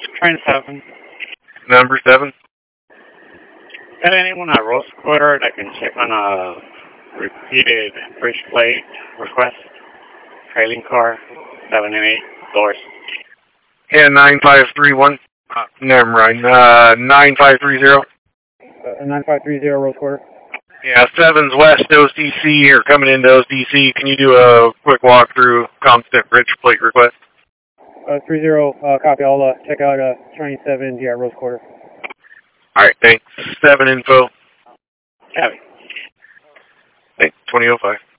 Train 7. Number 7. Got anyone at Rose Quarter that can check on a repeated bridge plate request? Trailing car, 7 and 8 doors. Yeah, 9531. Never mind. 9530. 9530 Rose Quarter. Yeah, 7's west OCC or coming into OCC. Can you do a quick walkthrough constant bridge plate request? 30, copy. I'll check out Train 7 here at Rose Quarter. Alright, thanks. 7 info. Copy. Thanks, 2005.